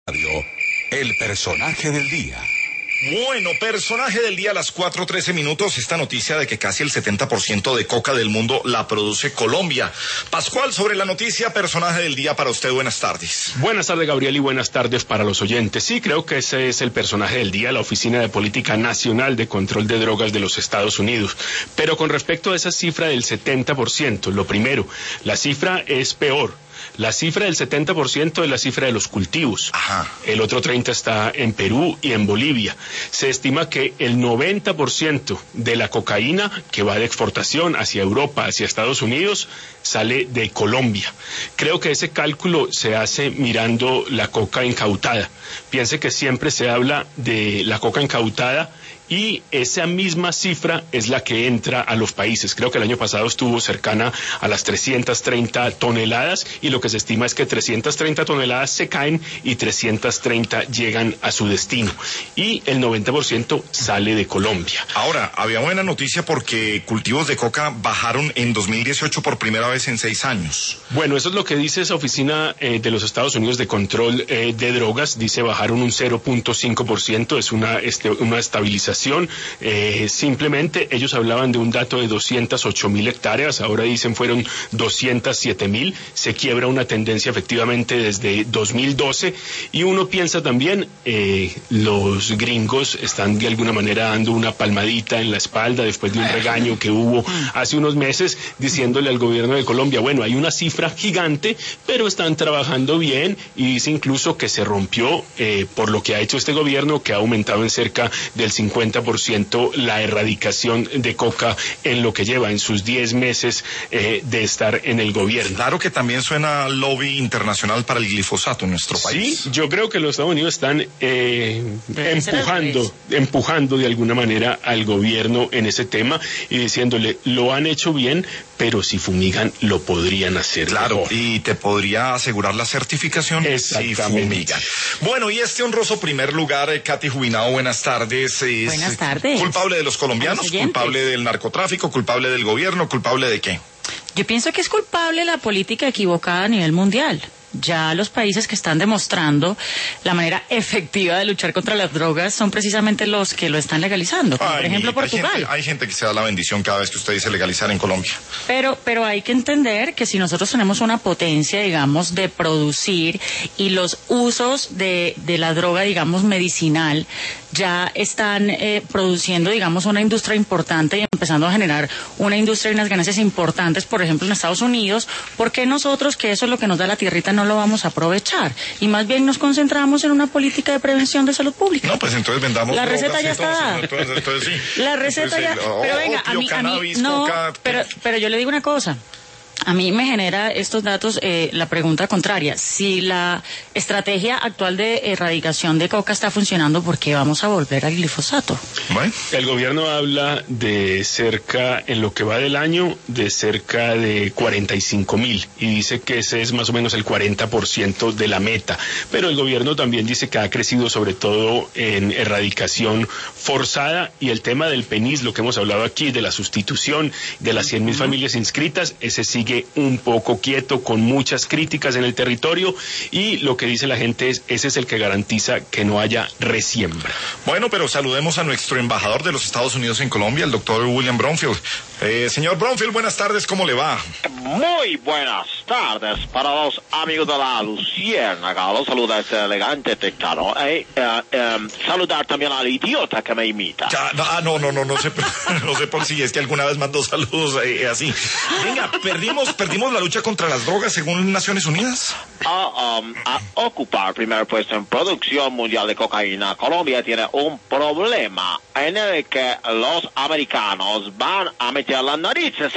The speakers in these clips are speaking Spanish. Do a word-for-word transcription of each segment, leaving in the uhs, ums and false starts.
El personaje del día. Bueno, personaje del día a las cuatro trece minutos, esta noticia de que casi el setenta por ciento de coca del mundo la produce Colombia. Pascual, sobre la noticia, personaje del día para usted, buenas tardes. Buenas tardes, Gabriel, y buenas tardes para los oyentes. Sí, creo que ese es el personaje del día, la Oficina de Política Nacional de Control de Drogas de los Estados Unidos. Pero con respecto a esa cifra del setenta por ciento, lo primero, la cifra es peor. La cifra del setenta por ciento es la cifra de los cultivos. Ajá. El otro treinta por ciento está en Perú y en Bolivia. Se estima que el noventa por ciento de la cocaína que va de exportación hacia Europa, hacia Estados Unidos, sale de Colombia. Creo que ese cálculo se hace mirando la coca incautada. Piense que siempre se habla de la coca incautada y esa misma cifra es la que entra a los países. Creo que el año pasado estuvo cercana a las trescientas treinta toneladas y lo que se estima es que trescientas treinta toneladas se caen y trescientas treinta llegan a su destino. Y el noventa por ciento sale de Colombia. Ahora, había buena noticia porque cultivos de coca bajaron en dos mil dieciocho por primera vez en seis años. Bueno, eso es lo que dice esa oficina eh, de los Estados Unidos de control eh, de drogas. Dice bajaron un cero punto cinco por ciento, es una, este, una estabilización. Eh, simplemente ellos hablaban de un dato de doscientas ocho mil hectáreas, ahora dicen fueron doscientas siete mil, se quiebra una tendencia efectivamente desde dos mil doce y uno piensa también, eh, los gringos están de alguna manera dando una palmadita en la espalda después de un regaño que hubo hace unos meses diciéndole al gobierno de Colombia, bueno, hay una cifra gigante, pero están trabajando bien y dice incluso que se rompió eh, por lo que ha hecho este gobierno, que ha aumentado en cerca del cincuenta por ciento la erradicación de coca en lo que lleva en sus diez meses eh, de estar en el gobierno. Claro que también suena lobby internacional para el glifosato en nuestro país. Sí, yo creo que los Estados Unidos están eh, empujando, empujando de alguna manera al gobierno en ese tema y diciéndole, lo han hecho bien, pero si fumigan lo podrían hacer claro, mejor. Y te podría asegurar la certificación si fumigan. Bueno, y este honroso primer lugar, eh, Katy Jubinao, buenas tardes. Es buenas tardes. ¿Culpable de los colombianos? ¿Culpable del narcotráfico? ¿Culpable del gobierno? ¿Culpable de qué? Yo pienso que es culpable la política equivocada a nivel mundial. Ya los países que están demostrando la manera efectiva de luchar contra las drogas son precisamente los que lo están legalizando, como Ay, por ejemplo Portugal. Hay gente, hay gente que se da la bendición cada vez que usted dice legalizar en Colombia. Pero, pero hay que entender que si nosotros tenemos una potencia, digamos, de producir y los usos de, de la droga, digamos, medicinal, ya están eh, produciendo, digamos, una industria importante y empezando a generar una industria y unas ganancias importantes, por ejemplo, en Estados Unidos, ¿por qué nosotros, que eso es lo que nos da la tierrita, no lo vamos a aprovechar? Y más bien nos concentramos en una política de prevención de salud pública. No, pues entonces vendamos la drogas, receta ya está dada. Entonces, entonces, sí. La receta entonces, ya, oh, pero venga, opio, a mí, cannabis, a mí no, coca, pero, pero yo le digo una cosa. A mí me genera estos datos eh, la pregunta contraria. Si la estrategia actual de erradicación de coca está funcionando, ¿por qué vamos a volver al glifosato? ¿Bueno? El gobierno habla de cerca, en lo que va del año, de cerca de cuarenta y cinco mil y dice que ese es más o menos el cuarenta por ciento de la meta. Pero el gobierno también dice que ha crecido sobre todo en erradicación forzada y el tema del PENIS, lo que hemos hablado aquí, de la sustitución de las cien mil familias inscritas, ese sigue un poco quieto, con muchas críticas en el territorio y lo que dice la gente es, ese es el que garantiza que no haya resiembra. Bueno, pero saludemos a nuestro embajador de los Estados Unidos en Colombia, el doctor William Bromfield. Eh, señor Bromfield, buenas tardes, ¿cómo le va? Muy buenas tardes para los amigos de la Luciérnaga. Los saluda este elegante tectano. Eh, eh, eh, saludar también al idiota que me imita. Ya, no, ah, no, no, no, no sé, no sé por si es que alguna vez mandó saludos eh, así. Venga, perdimos perdimos la lucha contra las drogas según Naciones Unidas. A, um, a ocupar primer puesto en producción mundial de cocaína, Colombia tiene un problema en el que los americanos van a meter las narices.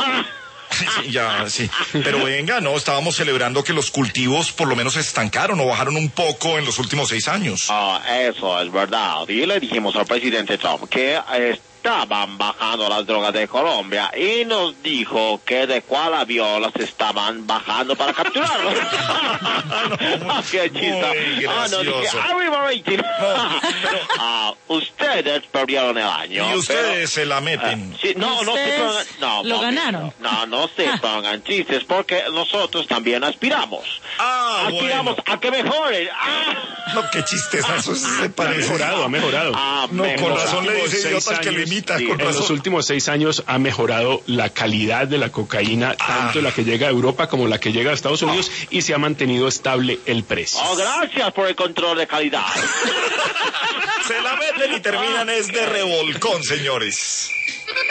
Sí, ya, sí. Pero venga, no, estábamos celebrando que los cultivos por lo menos se estancaron o bajaron un poco en los últimos seis años. Ah, eso es verdad. Y le dijimos al presidente Trump que eh, estaban bajando las drogas de Colombia y nos dijo que de cuál avión las estaban bajando para capturarlos. no, ¡Qué chiste! Ah, no, dije, arriba rating. Ah, ustedes perdieron el año. Y ustedes pero, se la meten. Uh, sí, no, no se pongan, no, lo porque, ganaron. No, no se pongan chistes porque nosotros también aspiramos. Ah, aspiramos bueno. a que mejoren. Ah. No, qué chistezazo, eso se Ha parece. mejorado, ha mejorado. Ah, No, con mejorado. razón le dice Seis idiotas que lo años, imita, sí, con En los razón. últimos seis años ha mejorado la calidad de la cocaína, tanto la que llega a Europa como la que llega a Estados Unidos, y se ha mantenido estable el precio. Oh, gracias por el control de calidad. Se la meten y terminan es de revolcón, señores.